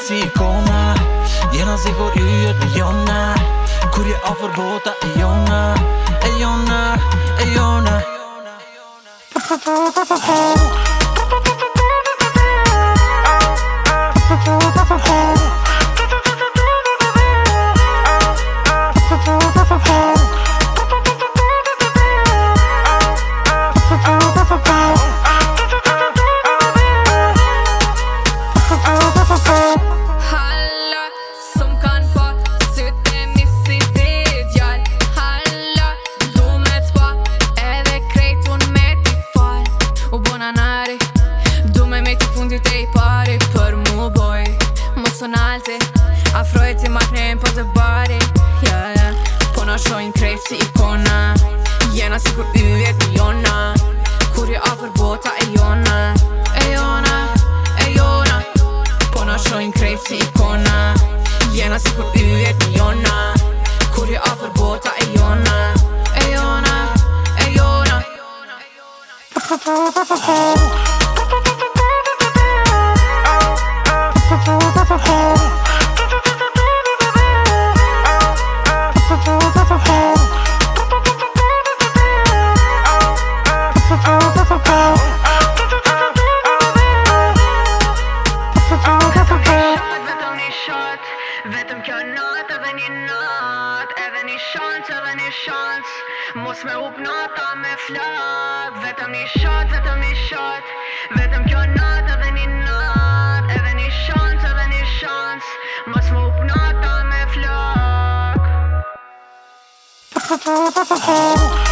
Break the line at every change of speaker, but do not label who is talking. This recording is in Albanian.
si ikona. Jena sigur yjet me jona. Kur je afër bota e jona. E jona, e jona.
Afroj ti ma knejn po të bari, yeah, yeah. Po na shojnë krejt si ikona. Jena sikur yjet miliona. Kur je afër bota e jona. E jona, e jona. Po na shojnë krejt si ikona. Jena sikur yjet miliona. Kur je afër bota e jona. E jona, e jona. Vetëm kjo nat edhe një nat, edhe një shans, edhe një shans. Mos me up nata me flak. Vetëm një shot, vetëm një shot. Vetëm kjo nat edhe një nat, edhe një shans, edhe një shans. Mos me up nata me flak.